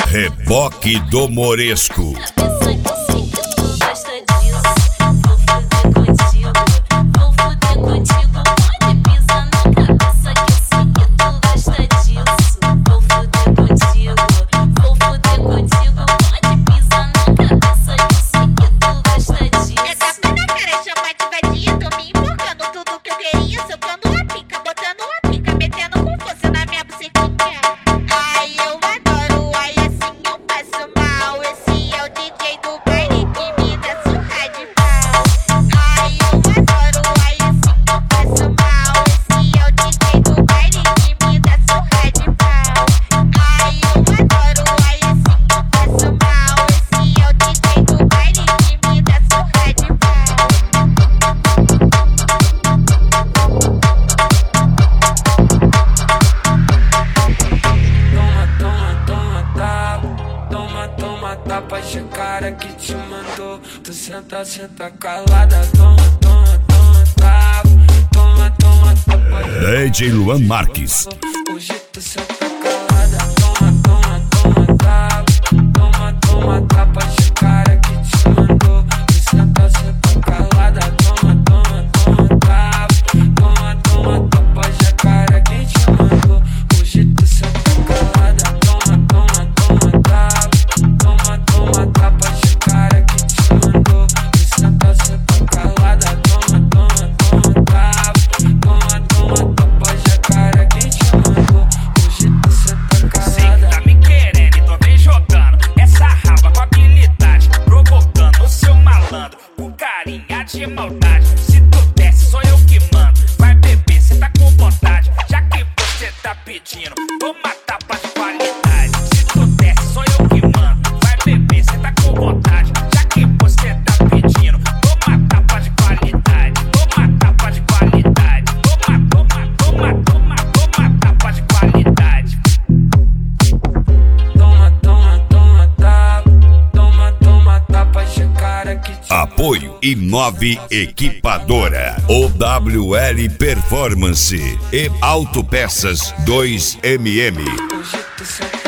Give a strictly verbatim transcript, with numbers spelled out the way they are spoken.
Reboque do Moresco. Tapa de cara que te mandou. Tu senta, senta calada. Toma, toma, toma, tapa. Toma, toma, tapa. D J Luan Marques. Hoje tu senta calada. Toma, toma, toma, tapa. Toma, toma, tapa de cara que te mandou. Tu senta, senta calada. Toma, toma, toma, tapa. Toma, toma, tapa de cara que te mandou. Hoje tu senta calada. Toma, toma, toma, tapa. Toma, toma, tapa de cara que te mandou. Tu senta, senta calada. Toma, toma, toma, tapa. Toma, toma, tapa de cara que te mandou. Hoje tu senta calada. Sei que tá me querendo e tô bem jogando essa raba com habilidade, provocando o seu malandro com carinha de maldade. Se tu desce, sou eu que mando. Vai beber, cê tá com vontade. Já que você tá pedindo, toma tapa de qualidade. Se tu desce, sou eu que mando. Vai beber, cê tá com vontade. Já que você tá pedindo, toma tapa de qualidade. Toma tapa de qualidade. Toma, toma, toma, toma, toma tapa de qualidade. Toma, toma, toma, tapa. Toma, toma, tapa de cara que te Apoio Inove Equipadora, O W L Performance e Autopeças dois M M. Hoje tu senta